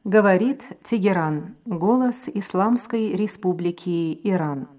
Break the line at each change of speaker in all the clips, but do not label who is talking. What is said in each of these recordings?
Говорит Тегеран, голос Исламской Республики Иран.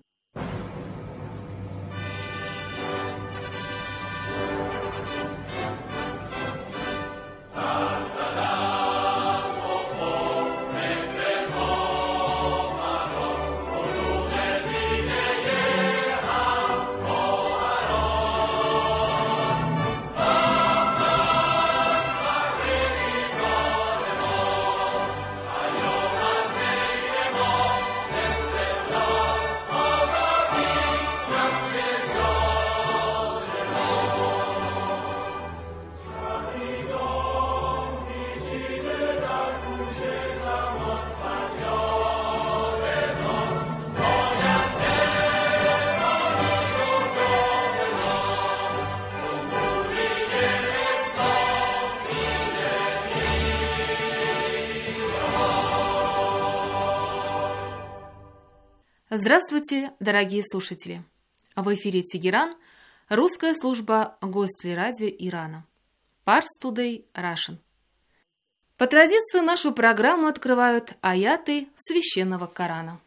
Здравствуйте, дорогие слушатели! В эфире Тегеран, русская служба Гостелерадио Ирана. Pars Today Russian. По традиции нашу программу открывают аяты Священного Корана.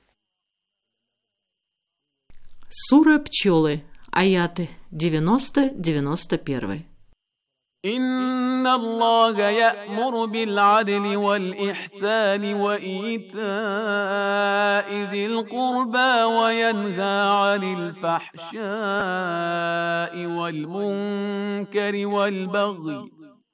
Сура Пчелы. Аяты 90-91.
إن الله يأمر بالعدل والإحسان وإيتاء ذي القربى وينهى عن الفحشاء والمنكر والبغي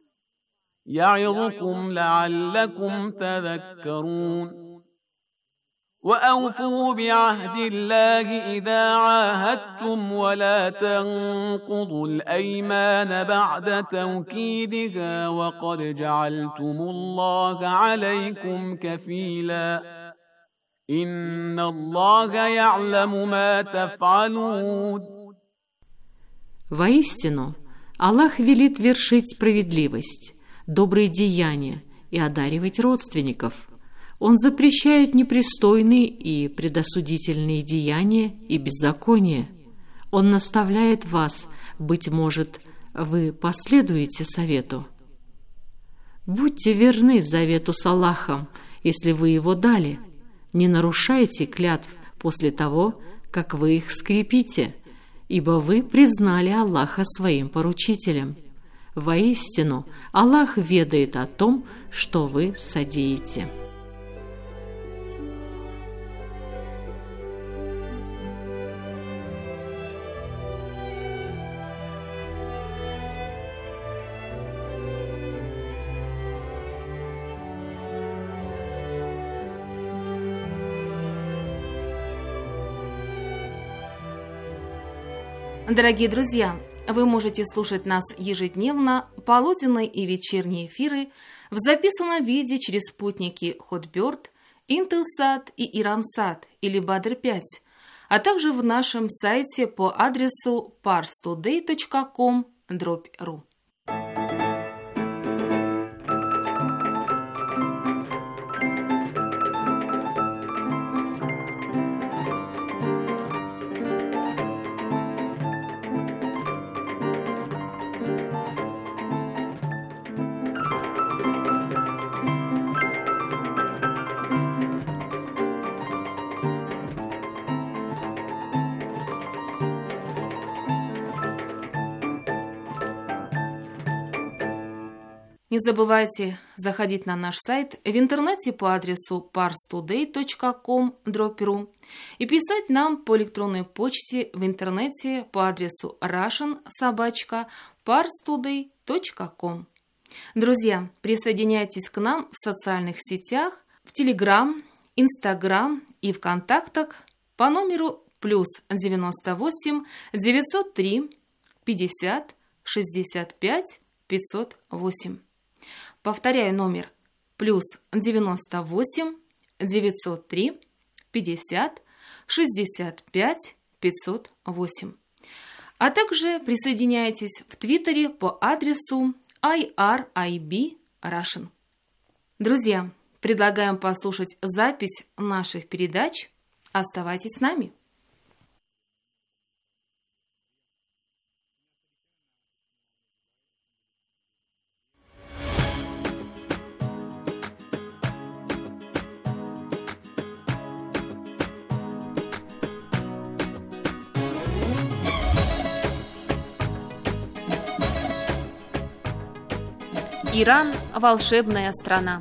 يعظكم لعلكم تذكرون وأوفوا بعهد الله إذا عاهدتم ولا تنقضوا الأيمان بعد توكيدها وقد جعلتم الله عليكم كفيلا إن الله يعلم ما تفعلون.
Воистину, Аллах велит вершить справедливость, добрые деяния и одаривать родственников. Он запрещает непристойные и предосудительные деяния и беззакония. Он наставляет вас, быть может, вы последуете совету. Будьте верны завету с Аллахом, если вы его дали. Не нарушайте клятв после того, как вы их скрепите, ибо вы признали Аллаха своим поручителем. Воистину, Аллах ведает о том, что вы содеете.
Дорогие друзья, вы можете слушать нас ежедневно, полуденные и вечерние эфиры в записанном виде через спутники Hotbird, Intelsat и Iransat или Badr-5, а также в нашем сайте по адресу parstoday.com/ru. Не забывайте заходить на наш сайт в интернете по адресу parstoday.com/ru и писать нам по электронной почте в интернете по адресу russian@parstoday.com. Друзья, присоединяйтесь к нам в социальных сетях, в Telegram, Instagram и ВКонтактах по номеру +98 903 50 65 508. Повторяю номер +98 903 50 65 508. А также присоединяйтесь в Твиттере по адресу IRIB Russian. Друзья, предлагаем послушать запись наших передач. Оставайтесь с нами. Иран – волшебная страна.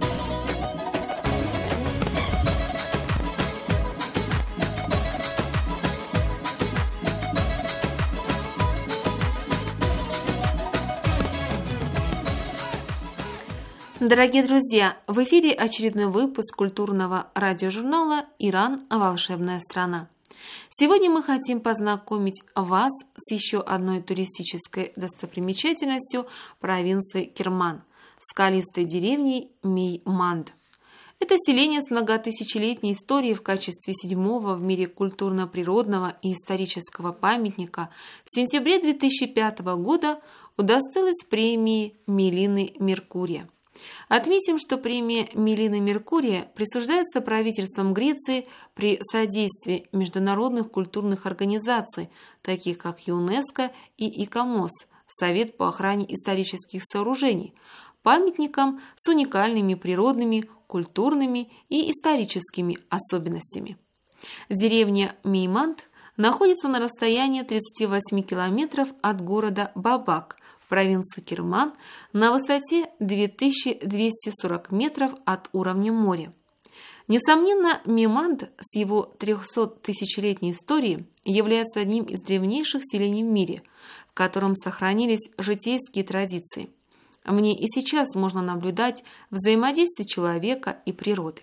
Дорогие друзья, в эфире очередной выпуск культурного радиожурнала «Иран. Волшебная страна». Сегодня мы хотим познакомить вас с еще одной туристической достопримечательностью провинции Керман – скалистой деревней Мейманд. Это селение с многотысячелетней историей в качестве 7-го в мире культурно-природного и исторического памятника в сентябре 2005 года удостоилось премии Мелины Меркурия. Отметим, что премия Мелины Меркурия присуждается правительством Греции при содействии международных культурных организаций, таких как ЮНЕСКО и ИКОМОС, Совет по охране исторических сооружений, памятникам с уникальными природными, культурными и историческими особенностями. Деревня Мейманд находится на расстоянии 38 километров от города Бабак, в провинции Керман, на высоте 2240 метров от уровня моря. Несомненно, Мейманд с его 300-тысячелетней историей является одним из древнейших селений в мире, в котором сохранились житейские традиции. В ней и сейчас можно наблюдать взаимодействие человека и природы.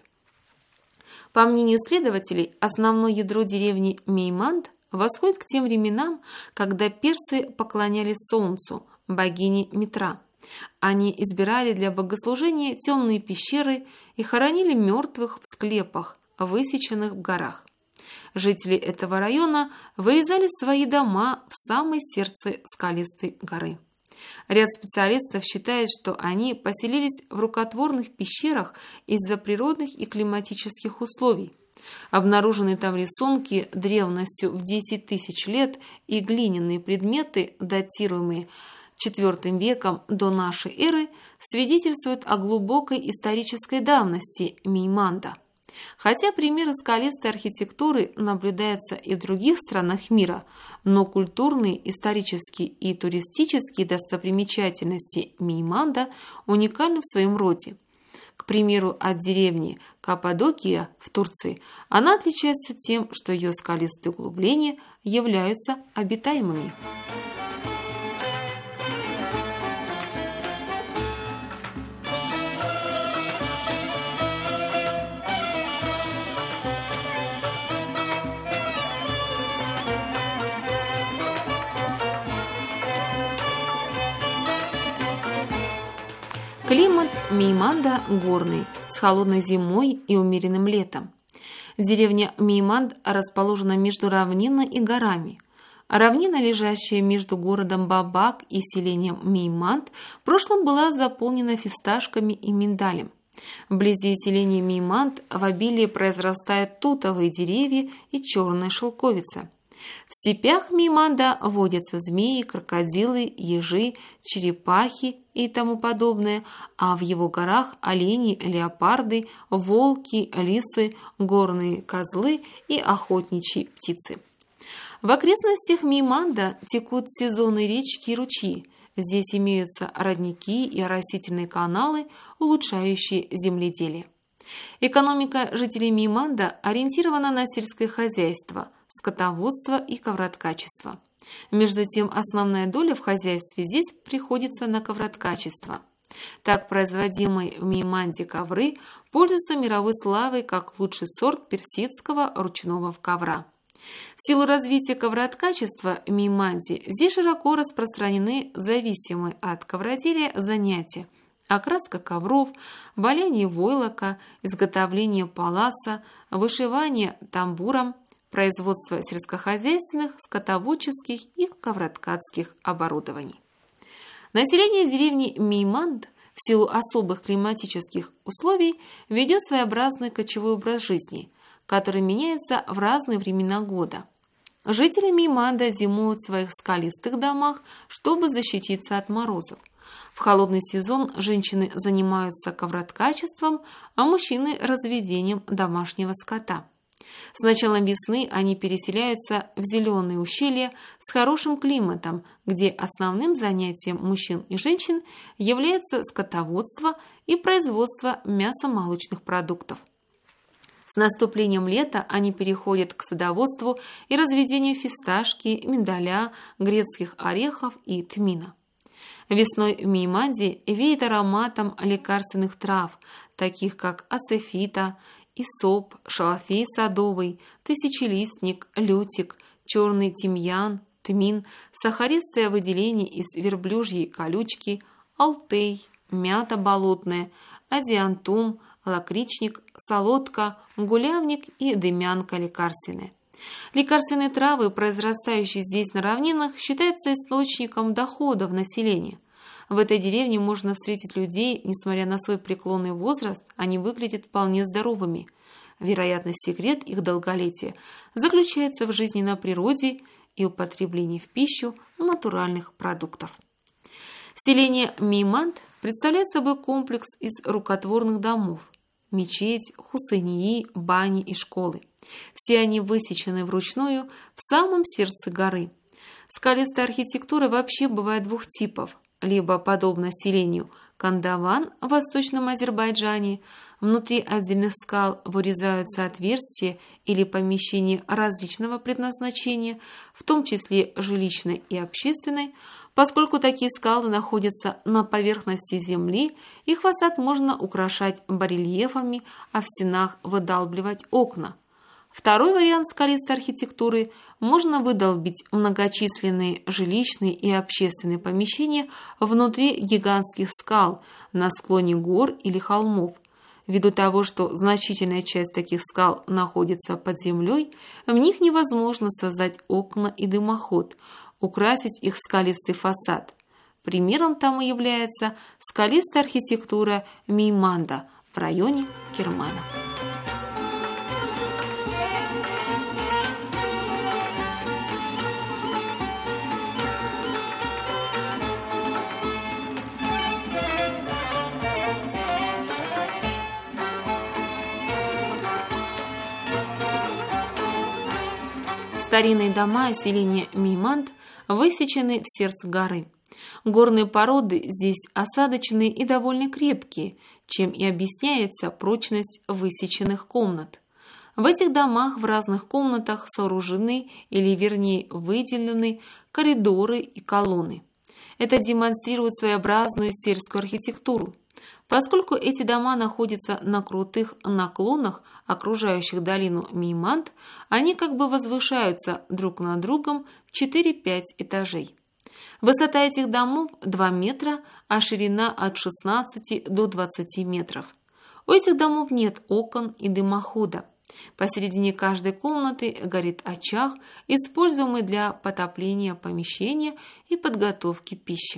По мнению исследователей, основное ядро деревни Мейманд восходит к тем временам, когда персы поклонялись солнцу, богине Митра. Они избирали для богослужения темные пещеры и хоронили мертвых в склепах, высеченных в горах. Жители этого района вырезали свои дома в самое сердце скалистой горы. Ряд специалистов считает, что они поселились в рукотворных пещерах из-за природных и климатических условий. Обнаруженные там рисунки древностью в 10 тысяч лет и глиняные предметы, датируемые IV веком до нашей эры, свидетельствуют о глубокой исторической давности Мейманда. Хотя примеры скалистой архитектуры наблюдаются и в других странах мира, но культурные, исторические и туристические достопримечательности Мейманда уникальны в своем роде. К примеру, от деревни Каппадокия в Турции она отличается тем, что ее скалистые углубления являются обитаемыми. Климат Мейманда горный, с холодной зимой и умеренным летом. Деревня Мейманд расположена между равниной и горами. Равнина, лежащая между городом Бабак и селением Мейманд, в прошлом была заполнена фисташками и миндалем. Вблизи селения Мейманд в обилии произрастают тутовые деревья и черная шелковица. В степях Мейманда водятся змеи, крокодилы, ежи, черепахи и тому подобное, а в его горах олени, леопарды, волки, лисы, горные козлы и охотничьи птицы. В окрестностях Мейманда текут сезонные речки и ручьи. Здесь имеются родники и оросительные каналы, улучшающие земледелие. Экономика жителей Мейманда ориентирована на сельское хозяйство, скотоводство и ковроткачество. Между тем, основная доля в хозяйстве здесь приходится на ковроткачество. Так, производимые в Мейманде ковры пользуются мировой славой как лучший сорт персидского ручного ковра. В силу развития ковроткачества в Мейманде здесь широко распространены зависимые от ковроделия занятия: окраска ковров, валяние войлока, изготовление паласа, вышивание тамбуром, производство сельскохозяйственных, скотоводческих и ковроткацких оборудований. Население деревни Мейманд в силу особых климатических условий ведет своеобразный кочевой образ жизни, который меняется в разные времена года. Жители Мейманда зимуют в своих скалистых домах, чтобы защититься от морозов. В холодный сезон женщины занимаются ковроткачеством, а мужчины – разведением домашнего скота. С началом весны они переселяются в зеленые ущелья с хорошим климатом, где основным занятием мужчин и женщин является скотоводство и производство мясомолочных продуктов. С наступлением лета они переходят к садоводству и разведению фисташки, миндаля, грецких орехов и тмина. Весной в Мейманде веет ароматом лекарственных трав, таких как асефита, исоп, шалфей садовый, тысячелистник, лютик, черный тимьян, тмин, сахаристое выделение из верблюжьей колючки, алтей, мята болотная, адиантум, лакричник, солодка, гулявник и дымянка лекарственная. Лекарственные травы, произрастающие здесь на равнинах, считаются источником доходов населения. В этой деревне можно встретить людей, несмотря на свой преклонный возраст, они выглядят вполне здоровыми. Вероятно, секрет их долголетия заключается в жизни на природе и употреблении в пищу натуральных продуктов. Селение Мейманд представляет собой комплекс из рукотворных домов, мечеть, хусейнии, бани и школы. Все они высечены вручную в самом сердце горы. Скалистая архитектура вообще бывает двух типов. Либо, подобно селению Кандаван в Восточном Азербайджане, внутри отдельных скал вырезаются отверстия или помещения различного предназначения, в том числе жилищной и общественной. Поскольку такие скалы находятся на поверхности земли, их фасад можно украшать барельефами, а в стенах выдалбливать окна. Второй вариант скалистой архитектуры – можно выдолбить многочисленные жилищные и общественные помещения внутри гигантских скал на склоне гор или холмов. Ввиду того, что значительная часть таких скал находится под землей, в них невозможно создать окна и дымоход, украсить их скалистый фасад. Примером тому является скалистая архитектура Мейманда в районе Кермана. Старинные дома селения Мейманд высечены в сердце горы. Горные породы здесь осадочные и довольно крепкие, чем и объясняется прочность высеченных комнат. В этих домах в разных комнатах сооружены, или вернее выделены, коридоры и колонны. Это демонстрирует своеобразную сельскую архитектуру. Поскольку эти дома находятся на крутых наклонах, окружающих долину Мейманд, они как бы возвышаются друг над другом в 4-5 этажей. Высота этих домов 2 метра, а ширина от 16 до 20 метров. У этих домов нет окон и дымохода. Посередине каждой комнаты горит очаг, используемый для потопления помещения и подготовки пищи.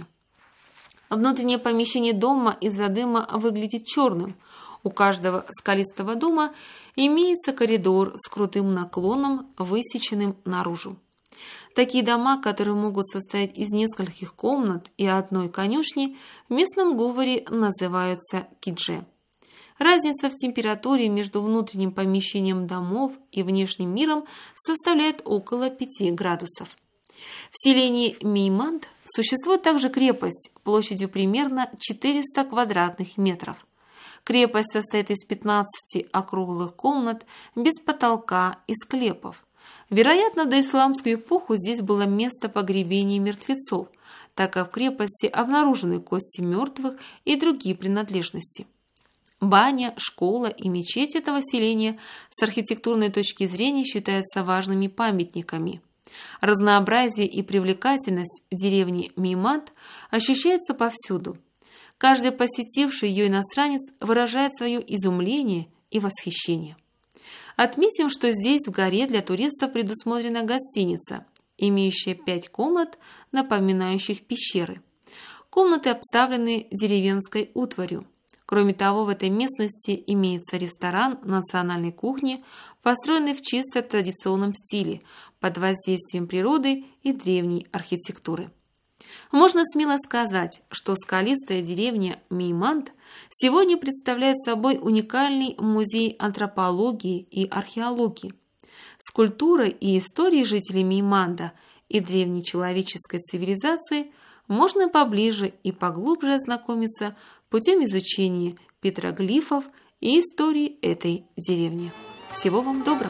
Внутреннее помещение дома из-за дыма выглядит черным. У каждого скалистого дома имеется коридор с крутым наклоном, высеченным наружу. Такие дома, которые могут состоять из нескольких комнат и одной конюшни, в местном говоре называются кидже. Разница в температуре между внутренним помещением домов и внешним миром составляет около 5 градусов. В селении Мейманд существует также крепость площадью примерно 400 квадратных метров. Крепость состоит из 15 округлых комнат без потолка и склепов. Вероятно, до исламскую эпоху здесь было место погребения мертвецов, так как в крепости обнаружены кости мертвых и другие принадлежности. Баня, школа и мечеть этого селения с архитектурной точки зрения считаются важными памятниками. Разнообразие и привлекательность деревни Мейманд ощущается повсюду. Каждый посетивший ее иностранец выражает свое изумление и восхищение. Отметим, что здесь в горе для туристов предусмотрена гостиница, имеющая 5 комнат, напоминающих пещеры. Комнаты обставлены деревенской утварью. Кроме того, в этой местности имеется ресторан национальной кухни, построенный в чисто традиционном стиле, под воздействием природы и древней архитектуры. Можно смело сказать, что скалистая деревня Мейманд сегодня представляет собой уникальный музей антропологии и археологии. С культурой и историей жителей Мейманда и древней человеческой цивилизации можно поближе и поглубже ознакомиться путем изучения петроглифов и истории этой деревни. Всего вам доброго!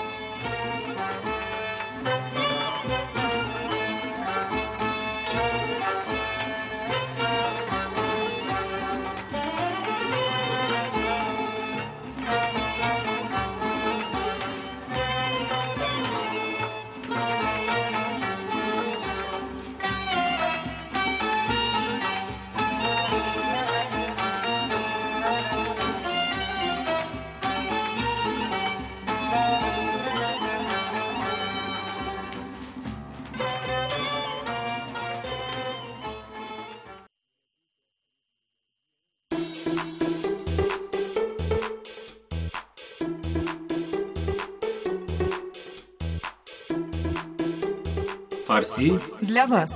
Фарси
для вас.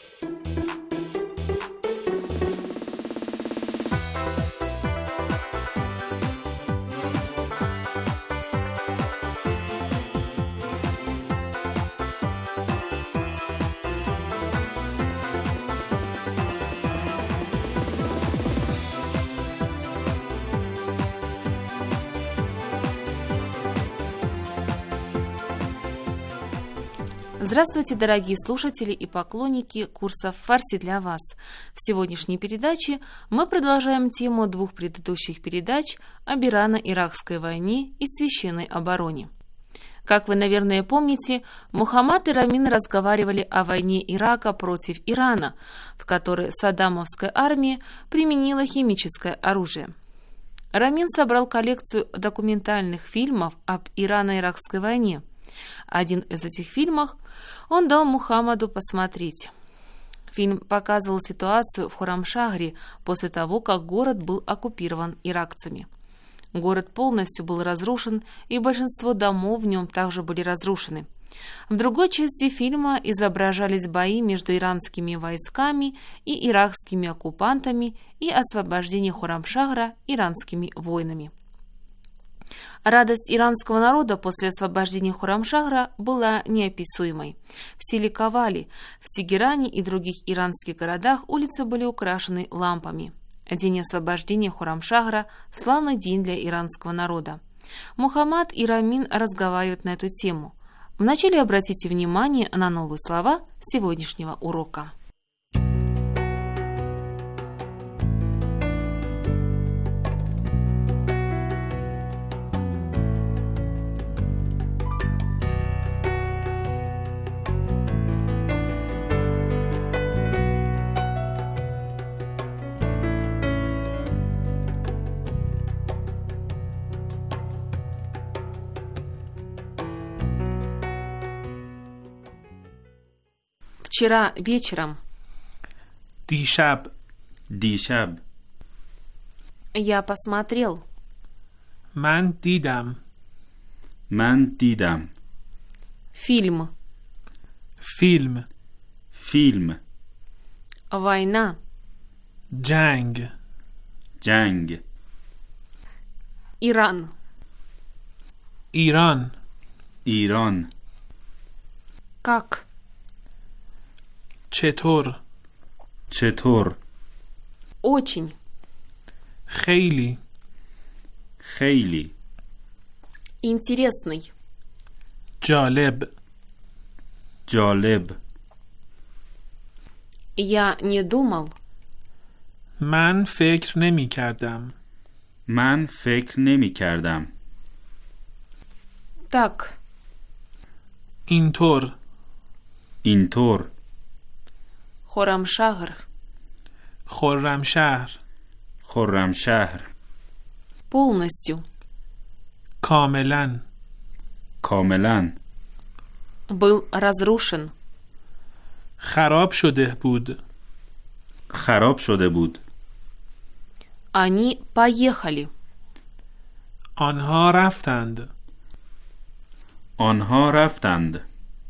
Здравствуйте, дорогие слушатели и поклонники курсов «Фарси для вас». В сегодняшней передаче мы продолжаем тему двух предыдущих передач об Ирано-Иракской войне и священной обороне. Как вы, наверное, помните, Мухаммад и Рамин разговаривали о войне Ирака против Ирана, в которой саддамовская армия применила химическое оружие. Рамин собрал коллекцию документальных фильмов об Ирано-Иракской войне. Один из этих фильмов он дал Мухаммаду посмотреть. Фильм показывал ситуацию в Хорамшахре после того, как город был оккупирован иракцами. Город полностью был разрушен, и большинство домов в нем также были разрушены. В другой части фильма изображались бои между иранскими войсками и иракскими оккупантами и освобождение Хорамшахра иранскими воинами. Радость иранского народа после освобождения Хорамшахра была неописуемой. Все ликовали. В Тегеране и других иранских городах улицы были украшены лампами. День освобождения Хорамшахра – славный день для иранского народа. Мухаммад и Рамин разговаривают на эту тему. Вначале обратите внимание на новые слова сегодняшнего урока. Вчера вечером
دیشب
я посмотрел
من دیدم
фильм
فیلم
«Война»,
جنگ
جنگ
Иран.
ایران
Как?
چطور
Очень.
خیلی
Интересный.
جالب
Я не думал.
من فکر نمی کردم
من فکر نمی کردم
Так.
اینطور
Хорамшахр.
خرمشهر
Полностью.
کاملا
Был разрушен.
خراب شده بود
Они поехали.
آنها رفتند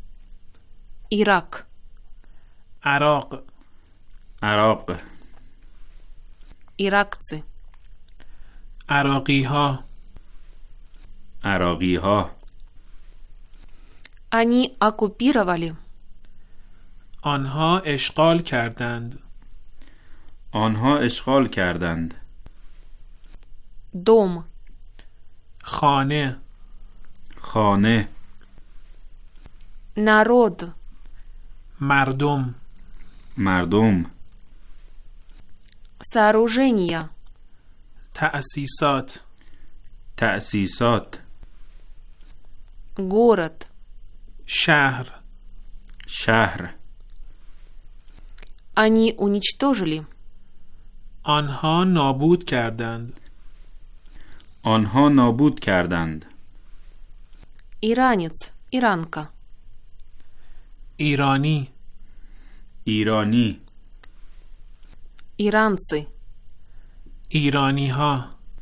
Ирак.
عراق
Иракцы.
عراقی ها
Они оккупировали.
آنها اشغال کردند.
آنها اشغال کردند.
Дом.
خانه.
خانه.
Народ.
مردم.
مردم.
Сооружения.
تأسیسات.
تأسیسات.
Город.
شهر.
شهر.
Они уничтожили.
آنها نابود کردند.
آنها نابود کردند.
Иранец. Иранка.
ایرانی.
ایرانی.
Иранцы.
ایرانی ها.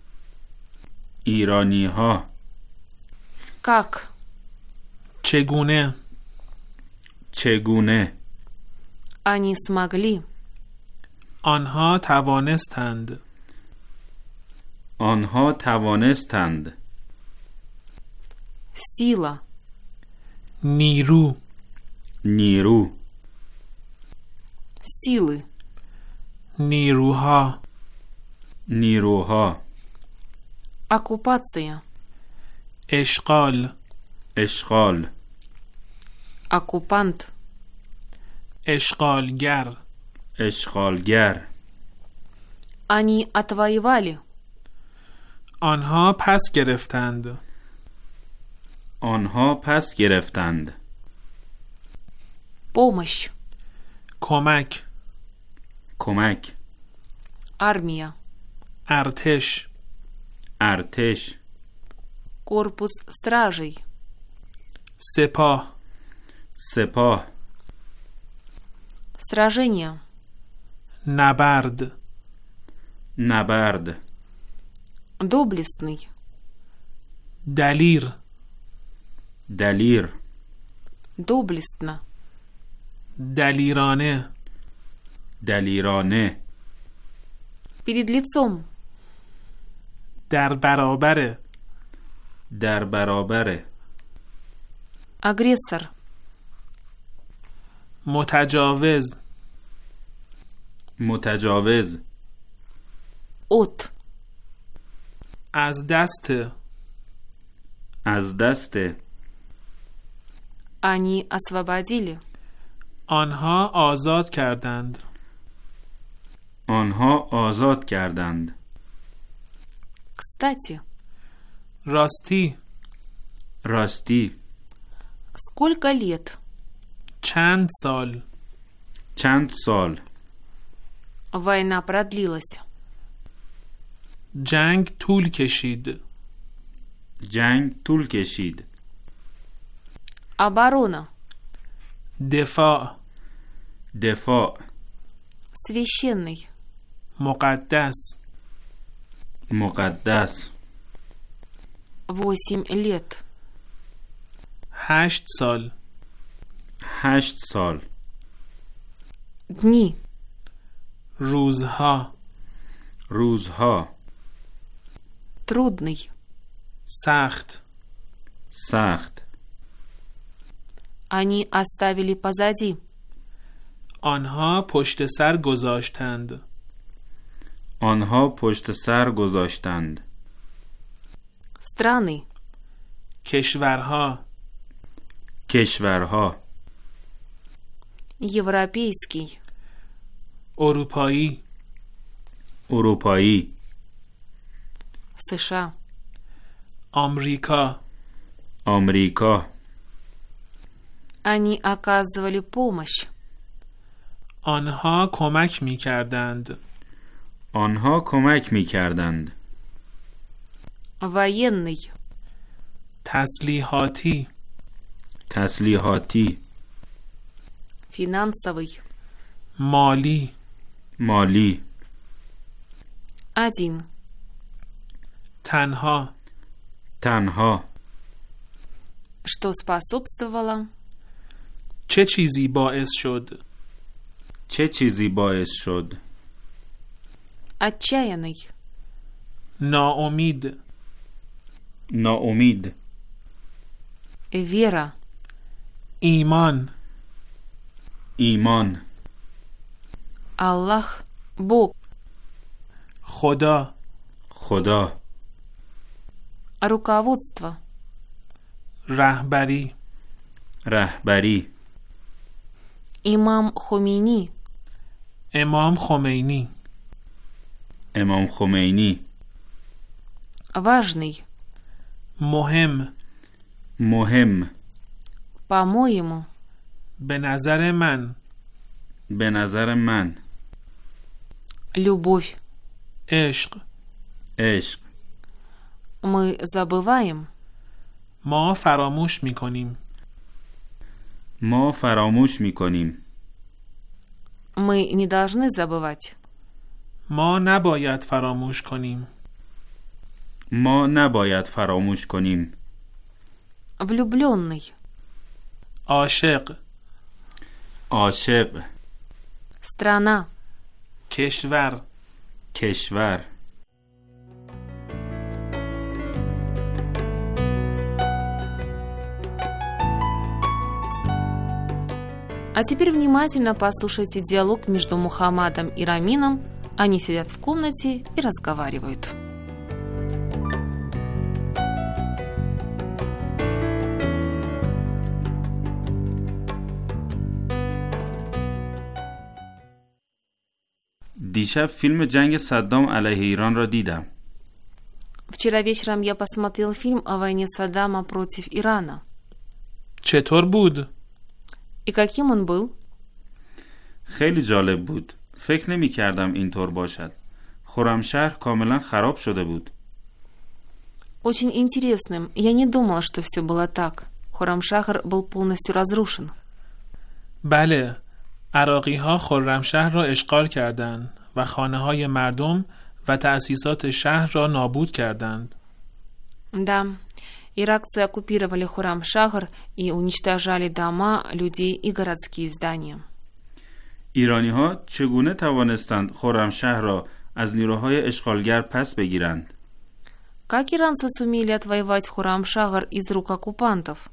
ایرانی ها.
Как?
چگونه.
چگونه.
Они смогли.
آنها توانستند.
آنها توانستند.
Сила.
نیرو.
نیرو.
Силы.
نیروها.
نیروها.
Оккупация.
اشغال.
اشغال.
Оккупант.
اشغالگر.
اشغالگر.
Они отвоевали.
آنها پس گرفتند.
آنها پس گرفتند.
Помощь.
کمک.
کمک.
Армия.
ارتش.
ارتش.
Корпус стражей.
سپاه.
سپاه.
Сражения.
نبرد.
نبرد.
Доблестный.
دلیر.
دلیر.
Доблестно.
دلیرانه.
دلیرانه.
Перед лицом.
در برابر.
در برابر.
Агрессор.
متجاوز.
متجاوز.
От.
از دست.
از دست.
Они освободили.
آنها آزاد کردند.
آنها آزاد کردند.
Кстати.
راستی.
راستی.
Сколько лет?
چند سال.
چند سال.
Война продлилась.
جنگ طول کشید.
جنگ طول کشید.
Оборона.
دفاع.
دفاع.
Священный.
مقدس.
مقدس.
8 лет.
8 سال.
8 سال.
Дни.
روزها.
روزها.
Трудный.
سخت.
سخت.
Они оставили позади.
آنها پشت سر گذاشتند.
آنها پشت سر گذاشتند.
Страны.
کشورها.
کشورها.
Европейский.
اروپایی.
اروپایی.
США.
آمریکا.
آمریکا.
Они оказывали помощь.
آنها کمک می کردند.
آنها کمک می کردند.
Военный.
تسلیحاتی.
تسلیحاتی.
Финансовый.
مالی.
مالی.
Один.
تنها.
تنها.
Что способствовало?
چه چیزی باعث شد؟
چه چیزی باعث شد؟
Отчаянный.
ناامید.
ناامید.
Вера.
ایمان.
ایمان.
Аллах – Бог.
خدا.
خدا.
Руководство.
رهبری.
رهبری.
Имам Хомейни.
امام خمینی.
امام خمینی.
Важный.
مهم.
مهم.
По-моему.
به نظر من.
به نظر من.
Любовь.
عشق.
عشق.
Мы забываем.
ما فراموش میکنیم.
ما فراموش میکنیم.
Мы не должны забывать.
ما نباید فراموش کنیم.
ما نباید فراموش کنیم.
Влюбленный.
عاشق.
عاشق.
Страна.
کشور.
کشور.
А теперь внимательно послушайте диалог между Мухаммадом и Рамином. Они сидят в комнате и разговаривают.
دیشب فیلم جنگ صدام علیه ایران را دیدم.
Вчера вечером я посмотрел фильм о войне Саддама против Ирана.
چطور بود؟
И каким он был?
خیلی جالب بود. فکر نمی کردم اینطور باشد. خرمشهر کاملا خراب شده بود.
Очень интересным. Я не думал, что все было так. Хурамшахр был полностью разрушен.
بله. عراقی ها خرمشهر را اشغال کردند و خانه های مردم و تأسیسات شهر را نابود کردند.
Да, иракцы оккупировали Хурамшахр и уничтожали дома, людей и городские здания.
ایرانی ها چگونه توانستند خرمشهر را از نیروهای اشغالگر پس بگیرند؟
Как иранцы сумели отвоевать Хурамшахр из рук оккупантов?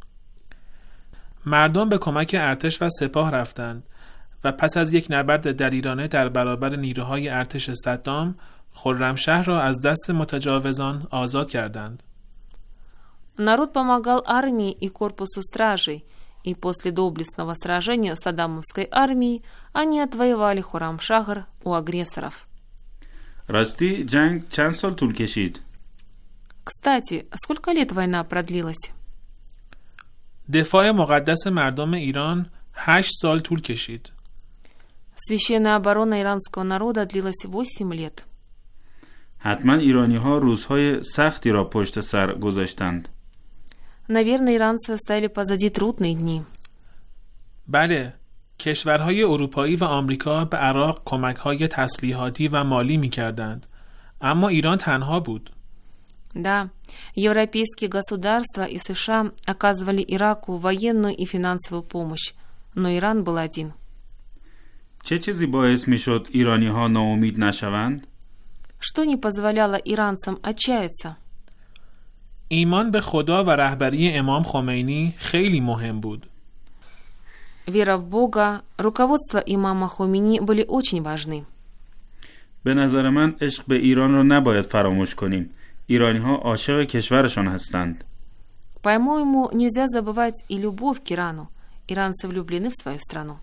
مردم به کمک ارتش و سپاه رفتند و پس از یک نبرد دلیرانه در برابر نیروهای ارتش صدام، خرمشهر را از دست متجاوزان آزاد کردند.
Народ помогал армии и корпусу стражей, и после доблестного сражения с Саддамовской армией они отвоевали Хурамшахр у агрессоров.
راستی جنگ چند سال طول کشید؟
Кстати, сколько лет война продлилась?
دفاع مقدس مردم ایران 8 سال طول کشید.
Священная оборона иранского народа длилась 8 лет.
حتما ایرانی ها روزهای سختی را پشت سر گذاشتند.
Наверное, иранцы оставили позади трудные дни.
بله، کشورهای اروپایی و آمریکا به عراق کمک‌های تسلیحاتی و مالی می‌کردند، اما ایران تنها بود.
Да, европейские государства и США оказывали Ираку военную и финансовую помощь, но Иран был один.
چه چیزی باعث میشد ایرانی ها ناامید نشوند؟
Что не позволяло иранцам отчаяться?
ایمان به خدا و رهبری امام خمینی خیلی مهم بود.
Вера в Бога, руководство имама Хомейни были очень важны.
به نظر من عشق به ایران را نباید فراموش کنیم. ایرانی ها عاشق کشورشان هستند.
По-моему, нельзя забывать и любовь к Ирану. Иранцы влюблены в свою страну.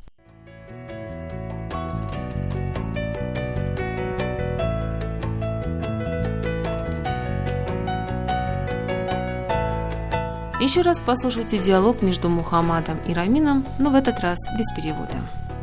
Еще раз послушайте диалог между Мухаммадом и Рамином, но в этот раз без перевода.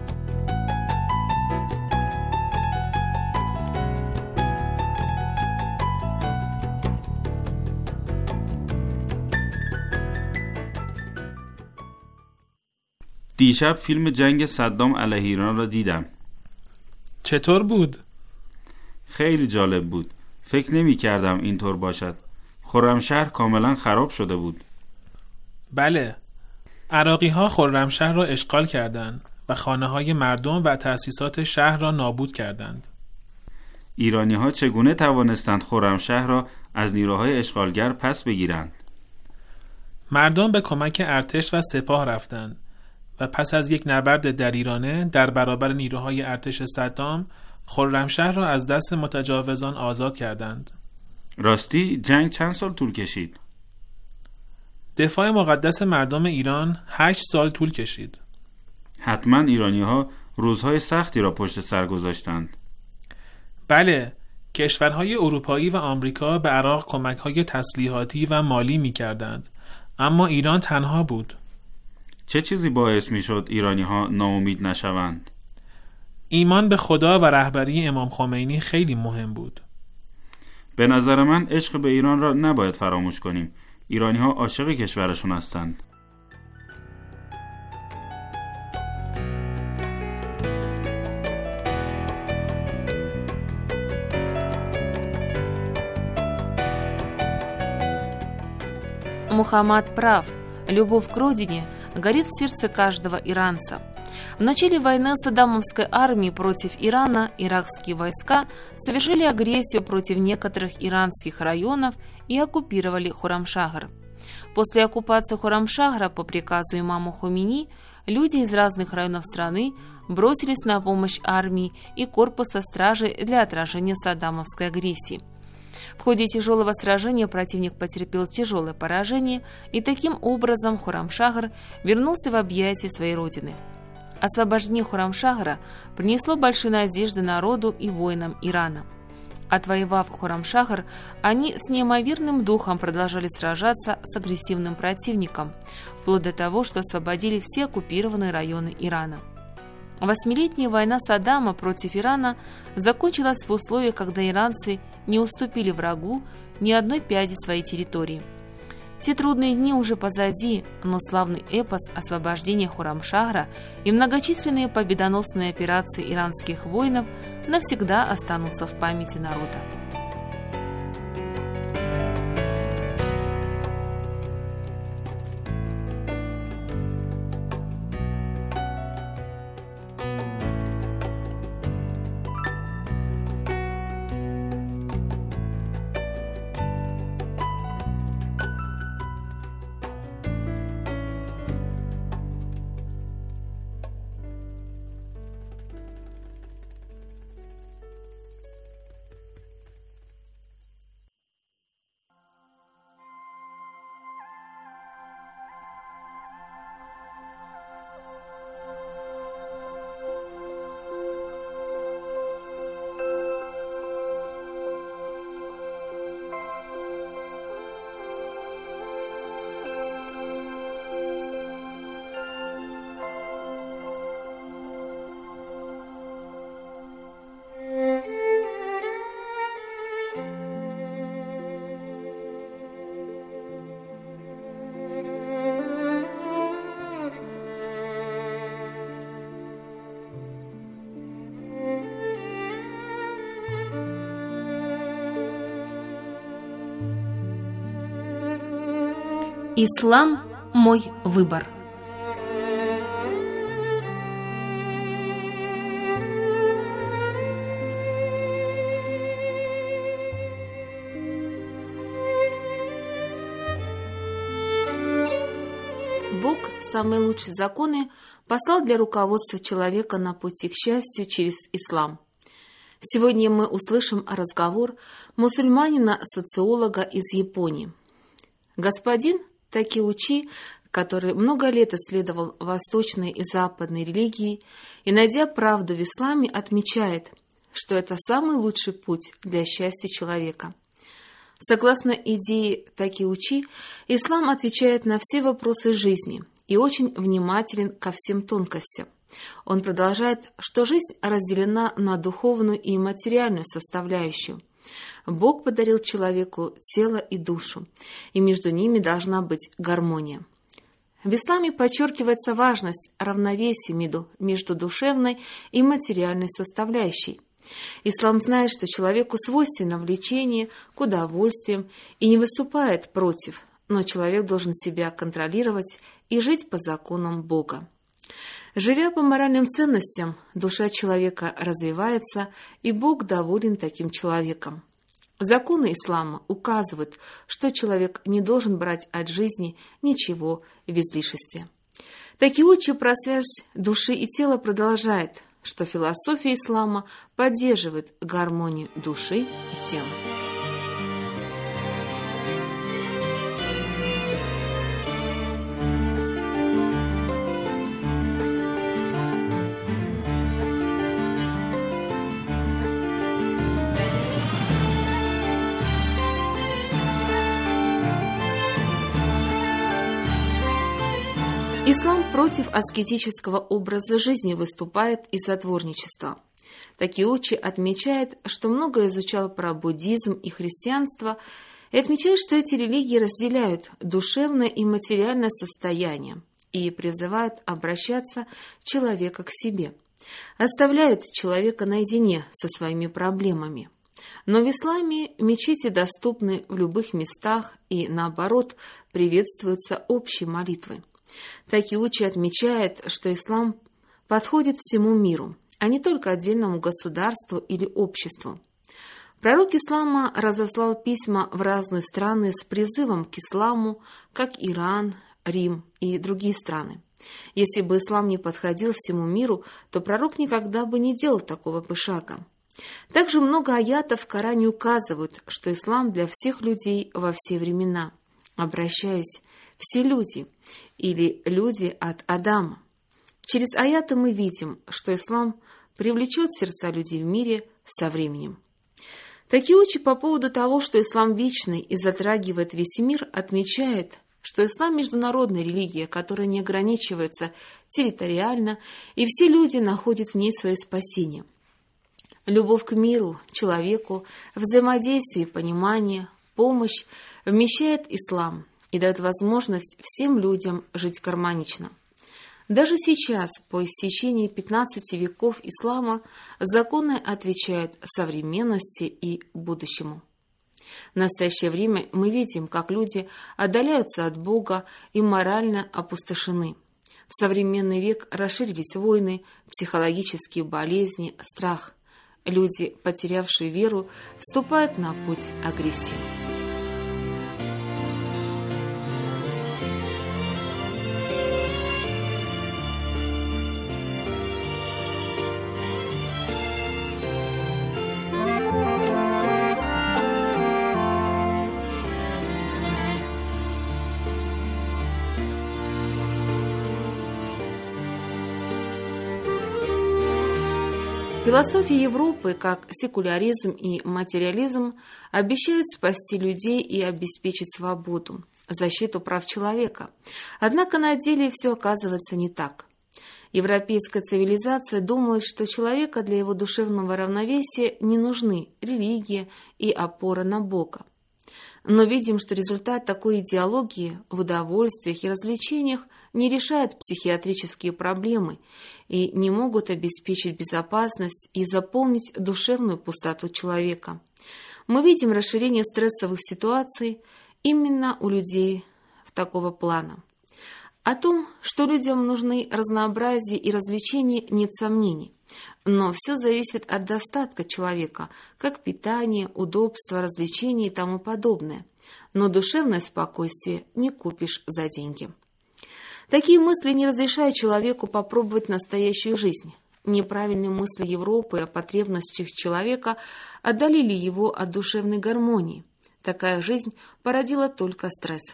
دیشب فیلم جنگ صدام علیه ایران را دیدم.
چطور بود؟
خیلی جالب بود. فکر نمی کردم اینطور باشد. خرمشهر کاملا خراب شده بود.
بله. عراقی ها خرمشهر را اشغال کردند و خانه های مردم و تأسیسات شهر را نابود کردند.
ایرانی ها چگونه توانستند خرمشهر را از نیروهای اشغالگر پس بگیرند؟
مردم به کمک ارتش و سپاه رفتند و پس از یک نبرد دلیرانه در برابر نیروهای ارتش صدام، خرمشهر را از دست متجاوزان آزاد کردند.
راستی جنگ چند سال طول کشید؟
دفاع مقدس مردم ایران 8 سال طول کشید.
حتما ایرانی‌ها روزهای سختی را پشت سر گذاشتند.
بله، کشورهای اروپایی و آمریکا به عراق کمک‌های تسلیحاتی و مالی می‌کردند، اما ایران تنها بود.
چه چیزی باعث می‌شد ایرانی‌ها ناامید نشوند؟
ایمان به خدا و رهبری امام خمینی خیلی مهم بود.
به نظر من عشق به ایران را نباید فراموش کنیم. ایرانی‌ها عاشق کشورشون هستند.
Мухаммад прав. Любовь к родине горит в сердце каждого иранца. В начале войны саддамовской армии против Ирана иракские войска совершили агрессию против некоторых иранских районов и оккупировали Хурамшагр. После оккупации Хурамшагра по приказу имама Хомейни люди из разных районов страны бросились на помощь армии и корпуса стражи для отражения саддамовской агрессии. В ходе тяжелого сражения противник потерпел тяжелое поражение, и таким образом Хурамшагр вернулся в объятия своей родины. Освобождение Хурамшагра принесло большие надежды народу и воинам Ирана. Отвоевав Хурамшагр, они с неимоверным духом продолжали сражаться с агрессивным противником, вплоть до того, что освободили все оккупированные районы Ирана. Восьмилетняя война Саддама против Ирана закончилась в условиях, когда иранцы не уступили врагу ни одной пяди своей территории. Те трудные дни уже позади, но славный эпос освобождения Хурамшагра и многочисленные победоносные операции иранских воинов навсегда останутся в памяти народа. Ислам – мой выбор. Бог самые лучшие законы послал для руководства человека на пути к счастью через ислам. Сегодня мы услышим разговор мусульманина-социолога из Японии. Господин Такеучи, который много лет исследовал восточные и западные религии и, найдя правду в исламе, отмечает, что это самый лучший путь для счастья человека. Согласно идее Такеучи, ислам отвечает на все вопросы жизни и очень внимателен ко всем тонкостям. Он продолжает, что жизнь разделена на духовную и материальную составляющую. Бог подарил человеку тело и душу, и между ними должна быть гармония. В исламе подчеркивается важность равновесия между душевной и материальной составляющей. Ислам знает, что человеку свойственно влечение к удовольствиям и не выступает против, но человек должен себя контролировать и жить по законам Бога. Живя по моральным ценностям, душа человека развивается, и Бог доволен таким человеком. Законы ислама указывают, что человек не должен брать от жизни ничего в излишестве. Такиучи про связь души и тела продолжает, что философия ислама поддерживает гармонию души и тела. Ислам против аскетического образа жизни выступает и затворничества. Такиучи отмечает, что много изучал про буддизм и христианство, и отмечает, что эти религии разделяют душевное и материальное состояние и призывают обращаться человека к себе, оставляют человека наедине со своими проблемами. Но в исламе мечети доступны в любых местах и, наоборот, приветствуются общей молитвой. Такиучи отмечает, что ислам подходит всему миру, а не только отдельному государству или обществу. Пророк ислама разослал письма в разные страны с призывом к исламу, как Иран, Рим и другие страны. Если бы ислам не подходил всему миру, то пророк никогда бы не делал такого бы шага. Также много аятов в Коране указывают, что ислам для всех людей во все времена. Обращаюсь, все люди, или люди от Адама. Через аяты мы видим, что ислам привлечет сердца людей в мире со временем. Такиучи по поводу того, что ислам вечный и затрагивает весь мир, отмечает, что ислам – международная религия, которая не ограничивается территориально, и все люди находят в ней свое спасение. Любовь к миру, человеку, взаимодействие, понимание, помощь вмещает ислам и дает возможность всем людям жить гармонично. Даже сейчас, по истечении 15 веков ислама, законы отвечают современности и будущему. В настоящее время мы видим, как люди отдаляются от Бога и морально опустошены. В современный век расширились войны, психологические болезни, страх. Люди, потерявшие веру, вступают на путь агрессии. Философия Европы, как секуляризм и материализм, обещают спасти людей и обеспечить свободу, защиту прав человека. Однако на деле все оказывается не так. Европейская цивилизация думает, что человека для его душевного равновесия не нужны религия и опора на Бога. Но видим, что результат такой идеологии в удовольствиях и развлечениях не решает психиатрические проблемы и не могут обеспечить безопасность и заполнить душевную пустоту человека. Мы видим расширение стрессовых ситуаций именно у людей такого плана. О том, что людям нужны разнообразие и развлечения, нет сомнений. Но все зависит от достатка человека, как питание, удобство, развлечения и тому подобное. Но душевное спокойствие не купишь за деньги. Такие мысли не разрешают человеку попробовать настоящую жизнь. Неправильные мысли Европы о потребностях человека отдалили его от душевной гармонии. Такая жизнь породила только стресс.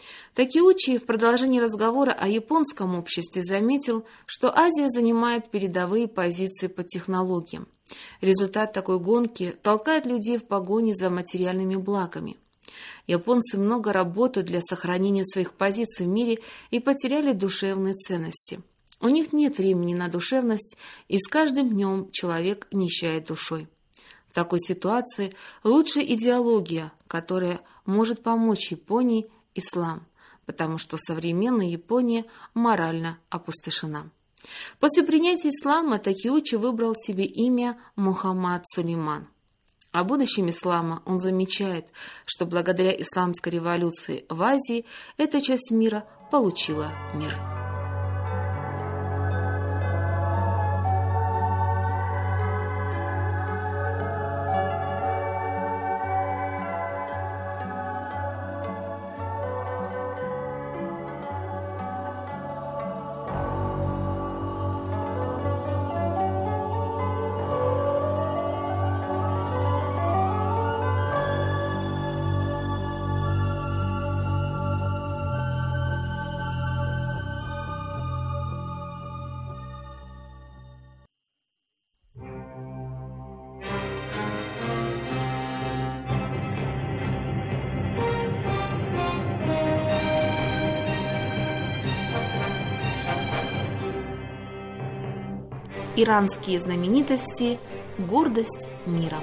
Такиучи в продолжении разговора о японском обществе заметил, что Азия занимает передовые позиции по технологиям. Результат такой гонки толкает людей в погоне за материальными благами. Японцы много работают для сохранения своих позиций в мире и потеряли душевные ценности. У них нет времени на душевность, и с каждым днем человек нищает душой. В такой ситуации лучше идеология, которая может помочь Японии, ислам, потому что современная Япония морально опустошена. После принятия ислама Такиучи выбрал себе имя Мухаммад Сулейман. О будущем ислама он замечает, что благодаря исламской революции в Азии эта часть мира получила мир. Иранские знаменитости. Гордость мира.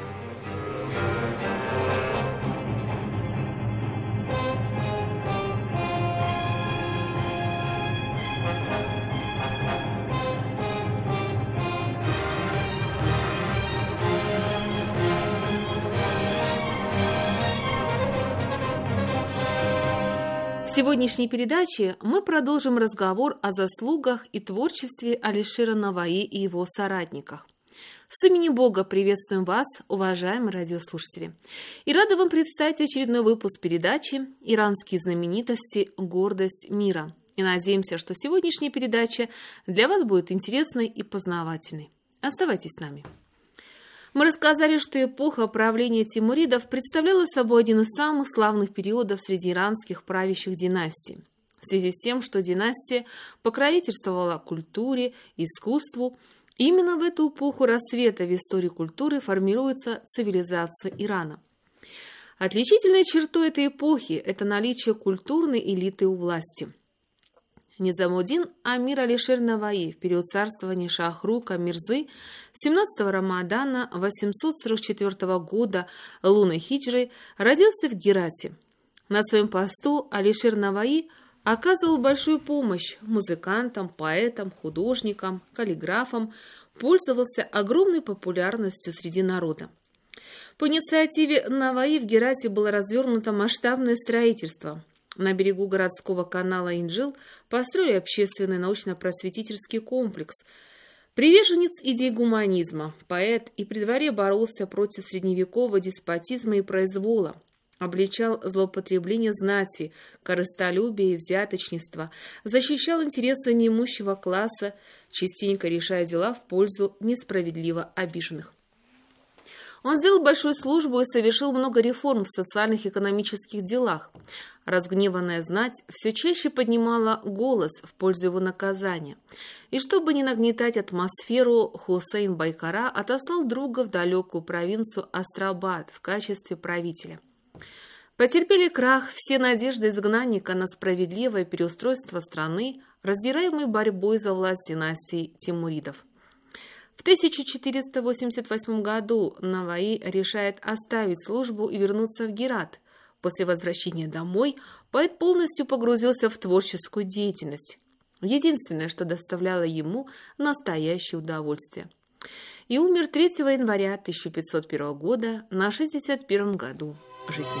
В сегодняшней передаче мы продолжим разговор о заслугах и творчестве Алишера Наваи и его соратниках. С именем Бога приветствуем вас, уважаемые радиослушатели, и рада вам представить очередной выпуск передачи «Иранские знаменитости. Гордость мира». И надеемся, что сегодняшняя передача для вас будет интересной и познавательной. Оставайтесь с нами. Мы рассказали, что эпоха правления тимуридов представляла собой один из самых славных периодов среди иранских правящих династий. В связи с тем, что династия покровительствовала культуре, искусству, именно в эту эпоху рассвета в истории культуры формируется цивилизация Ирана. Отличительной чертой этой эпохи – это наличие культурной элиты у власти. Низамуддин Амир Алишер Наваи в период царствования Шахрука Мирзы 17 Рамадана 844 года лунной хиджры родился в Герате. На своем посту Алишер Наваи оказывал большую помощь музыкантам, поэтам, художникам, каллиграфам, пользовался огромной популярностью среди народа. По инициативе Наваи в Герате было развернуто масштабное строительство. На берегу городского канала Инджил построили общественный научно-просветительский комплекс. Приверженец идей гуманизма, поэт и при дворе боролся против средневекового деспотизма и произвола, обличал злоупотребление знати, корыстолюбие и взяточничество, защищал интересы неимущего класса, частенько решая дела в пользу несправедливо обиженных. Он сделал большую службу и совершил много реформ в социальных и экономических делах. Разгневанная знать все чаще поднимала голос в пользу его наказания. И чтобы не нагнетать атмосферу, Хусейн Байкара отослал друга в далекую провинцию Астрабад в качестве правителя. Потерпели крах все надежды изгнанника на справедливое переустройство страны, раздираемой борьбой за власть династии тимуридов. В 1488 году Наваи решает оставить службу и вернуться в Герат. После возвращения домой поэт полностью погрузился в творческую деятельность. Единственное, что доставляло ему настоящее удовольствие. И умер 3 января 1501 года на 61 году жизни.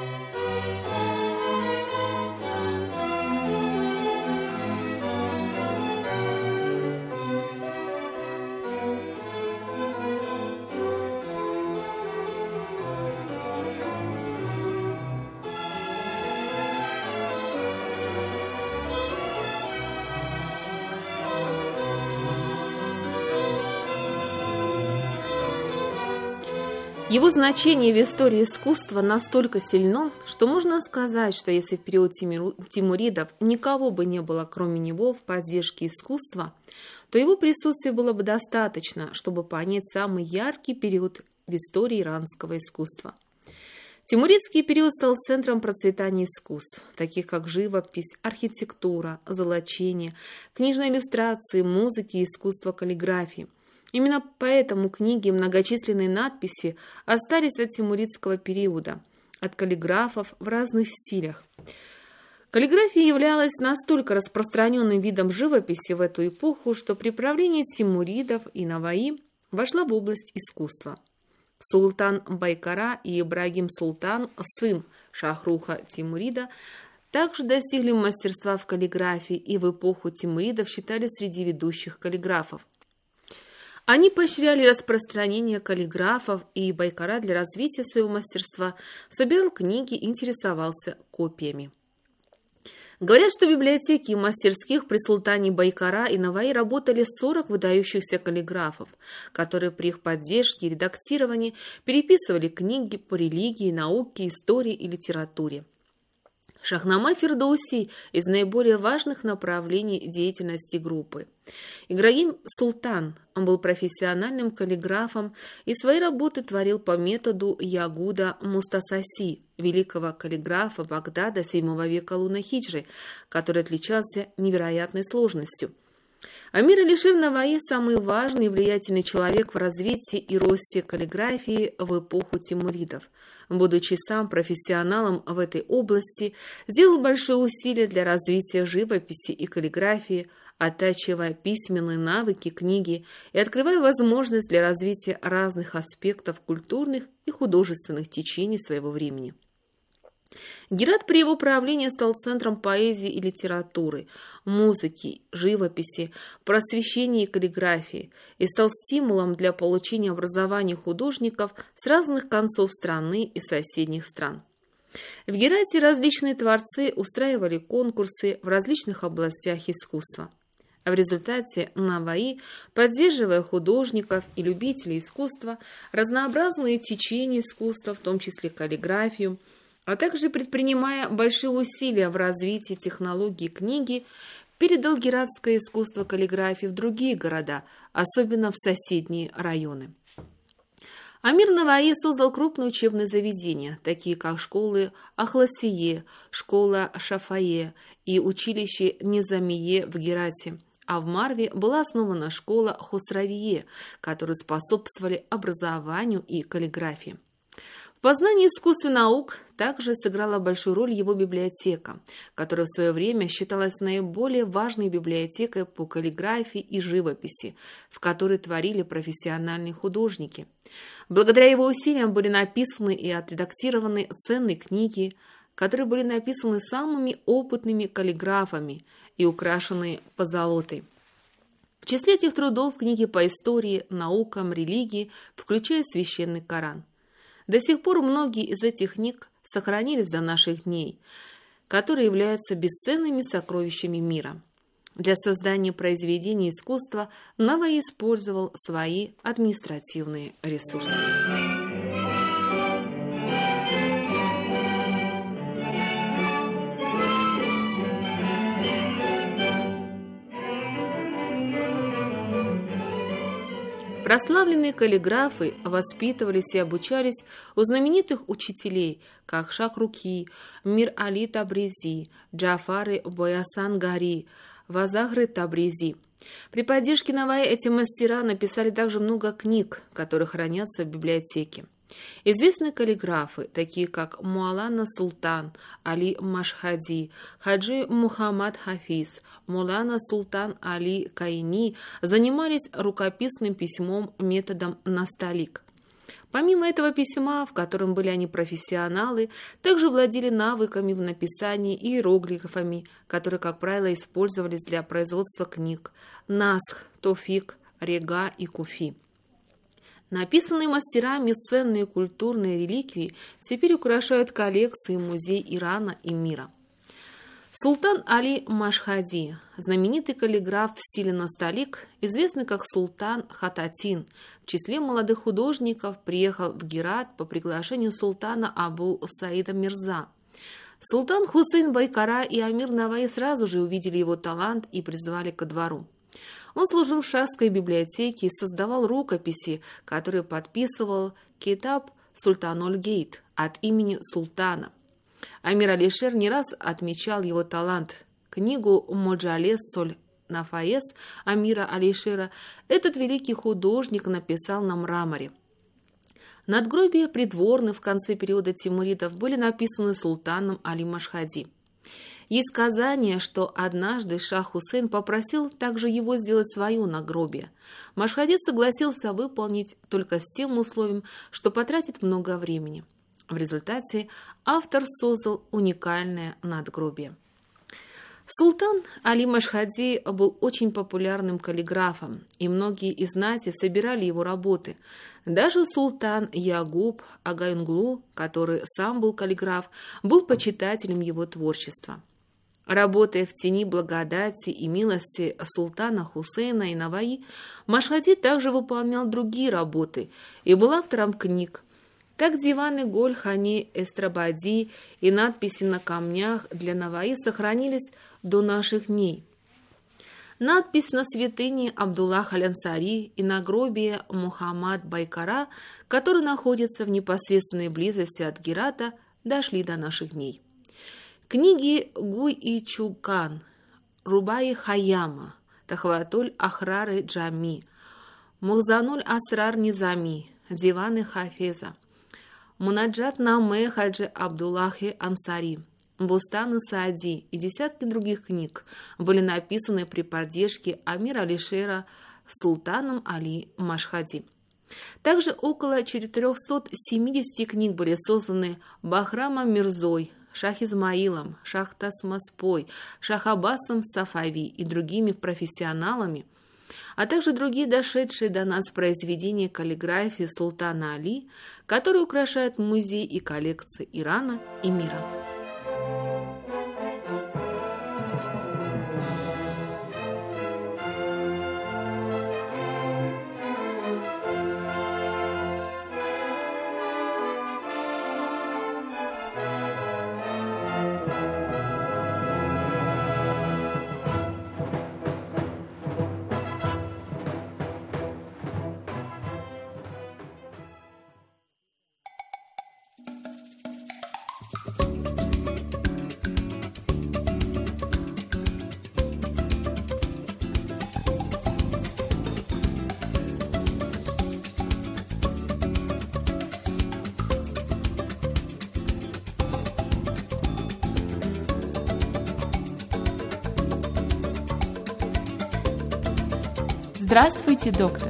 Его значение в истории искусства настолько сильно, что можно сказать, что если в период тимуридов никого бы не было, кроме него, в поддержке искусства, то его присутствия было бы достаточно, чтобы понять самый яркий период в истории иранского искусства. Тимуридский период стал центром процветания искусств, таких как живопись, архитектура, золочение, книжные иллюстрации, музыки и искусство каллиграфии. Именно поэтому книги и многочисленные надписи остались от тимуридского периода, от каллиграфов в разных стилях. Каллиграфия являлась настолько распространенным видом живописи в эту эпоху, что при правлении тимуридов и Наваи вошла в область искусства. Султан Байкара и Ибрагим Султан, сын Шахруха Тимурида, также достигли мастерства в каллиграфии и в эпоху тимуридов считались среди ведущих каллиграфов. Они поощряли распространение каллиграфов, и Байкара для развития своего мастерства собирал книги и интересовался копиями. Говорят, что в библиотеке и мастерских при султане Байкара и Наваи работали 40 выдающихся каллиграфов, которые при их поддержке и редактировании переписывали книги по религии, науке, истории и литературе. Шахнама Фирдоуси из наиболее важных направлений деятельности группы. Ибрагим Султан, он был профессиональным каллиграфом и свои работы творил по методу Ягуда Мустасаси, великого каллиграфа Багдада VII века лунной хиджры, который отличался невероятной сложностью. Амир Алишер Наваи – самый важный и влиятельный человек в развитии и росте каллиграфии в эпоху тимуридов. Будучи сам профессионалом в этой области, сделал большие усилия для развития живописи и каллиграфии, оттачивая письменные навыки книги и открывая возможность для развития разных аспектов культурных и художественных течений своего времени. Герат при его правлении стал центром поэзии и литературы, музыки, живописи, просвещения и каллиграфии и стал стимулом для получения образования художников с разных концов страны и соседних стран. В Герате различные творцы устраивали конкурсы в различных областях искусства. В результате Наваи, поддерживая художников и любителей искусства, разнообразные течения искусства, в том числе каллиграфию, а также предпринимая большие усилия в развитии технологии книги, передал гератское искусство каллиграфии в другие города, особенно в соседние районы. Амир Наваи создал крупные учебные заведения, такие как школы Ахласие, школа Шафае и училище Низамие в Герате, а в Марве была основана школа Хусравие, которые способствовали образованию и каллиграфии. В познании искусств и наук также сыграла большую роль его библиотека, которая в свое время считалась наиболее важной библиотекой по каллиграфии и живописи, в которой творили профессиональные художники. Благодаря его усилиям были написаны и отредактированы ценные книги, которые были написаны самыми опытными каллиграфами и украшены позолотой. В числе этих трудов книги по истории, наукам, религии, включая священный Коран. До сих пор многие из этих книг сохранились до наших дней, которые являются бесценными сокровищами мира. Для создания произведений искусства Наваи использовал свои административные ресурсы. Прославленные каллиграфы воспитывались и обучались у знаменитых учителей, как Шахруки, Мир Али Табризи, Джафары Боясан Гари, Вазагры Табризи. При поддержке Наваи эти мастера написали также много книг, которые хранятся в библиотеке. Известные каллиграфы, такие как Муалана Султан, Али Машхади, Хаджи Мухаммад Хафиз, Мулана Султан Али Кайни, занимались рукописным письмом методом насталик. Помимо этого письма, в котором были они профессионалы, также владели навыками в написании иероглифами, которые, как правило, использовались для производства книг Насх, Тофик, Рега и Куфи. Написанные мастерами ценные культурные реликвии теперь украшают коллекции музей Ирана и мира. Султан Али Машхади, знаменитый каллиграф в стиле насталик, известный как Султан Хататин, в числе молодых художников приехал в Герат по приглашению султана Абу Саида Мирза. Султан Хусейн Байкара и Амир Наваи сразу же увидели его талант и призвали ко двору. Он служил в шахской библиотеке и создавал рукописи, которые подписывал Китаб Султаноль-Гейт от имени султана. Амир Алишер не раз отмечал его талант. Книгу «Моджалес Соль Нафаес» Амира Алишера этот великий художник написал на мраморе. Надгробия придворных в конце периода тимуридов были написаны султаном Али Машхади. Есть сказание, что однажды шах Хусейн попросил также его сделать свое надгробие. Машхади согласился выполнить только с тем условием, что потратит много времени. В результате автор создал уникальное надгробие. Султан Али Машхади был очень популярным каллиграфом, и многие из знати собирали его работы. Даже султан Ягуб Агайнглу, который сам был каллиграф, был почитателем его творчества. Работая в тени благодати и милости султана Хусейна и Наваи, Машхади также выполнял другие работы и был автором книг. Так диваны Голь-Хани Эстрабади и надписи на камнях для Наваи сохранились до наших дней. Надпись на святыне Абдуллах Аль-Ансари и надгробие Мухаммад Байкара, который находится в непосредственной близости от Герата, дошли до наших дней. Книги Гуй и Чукан, Рубаи Хаяма, Тахватуль Ахрары Джами, Мухзануль Асрар Низами, Диваны Хафеза, Мунаджат Наме Хаджи Абдуллахи Ансари, Бустаны Саади и десятки других книг были написаны при поддержке Амира Алишера Султаном Али Машхади. Также около 470 книг были созданы Бахрамом Мирзой, Шах Измаилом, Шах Тасмаспой, Шах Аббасом Сафави и другими профессионалами, а также другие дошедшие до нас произведения каллиграфии Султана Али, которые украшают музеи и коллекции Ирана и мира.
Здравствуйте, доктор.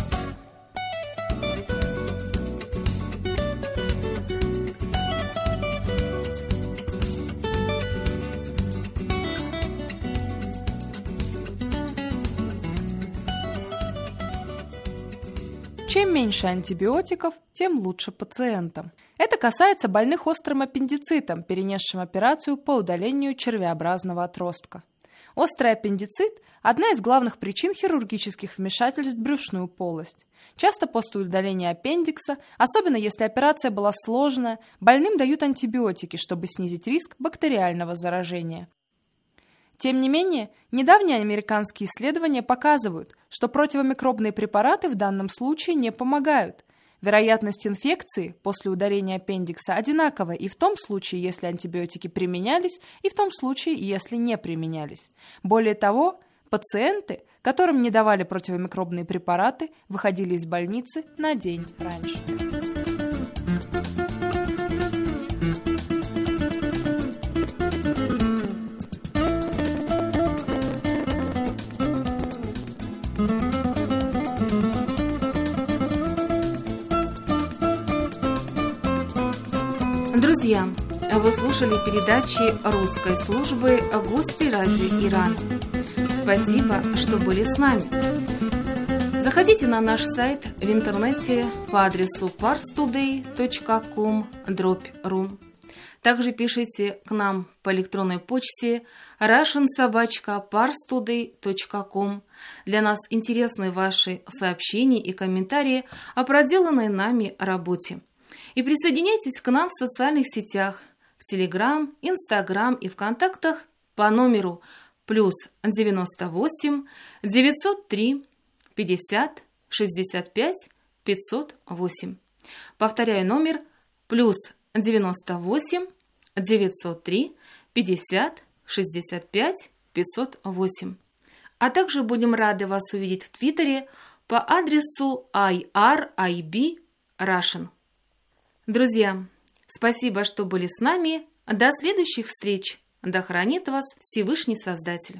Чем меньше антибиотиков, тем лучше пациентам. Это касается больных острым аппендицитом, перенесшим операцию по удалению червеобразного отростка. Острый аппендицит – одна из главных причин хирургических вмешательств в брюшную полость. Часто после удаления аппендикса, особенно если операция была сложная, больным дают антибиотики, чтобы снизить риск бактериального заражения. Тем не менее, недавние американские исследования показывают, что противомикробные препараты в данном случае не помогают. Вероятность инфекции после удаления аппендикса одинакова и в том случае, если антибиотики применялись, и в том случае, если не применялись. Более того, пациенты, которым не давали противомикробные препараты, выходили из больницы на день раньше.
Друзья, вы слушали передачи русской службы «Гости радио Иран». Спасибо, что были с нами. Заходите на наш сайт в интернете по адресу parstoday.com/ru. Также пишите к нам по электронной почте russian@parstoday.com. Для нас интересны ваши сообщения и комментарии о проделанной нами работе. И присоединяйтесь к нам в социальных сетях, в Telegram, Instagram и ВКонтактах по номеру +98 903 50 65 508. Повторяю номер +98 903 50 65 508. А также будем рады вас увидеть в Твиттере по адресу IRIB Russian. Друзья, спасибо, что были с нами. До следующих встреч. Да хранит вас Всевышний Создатель.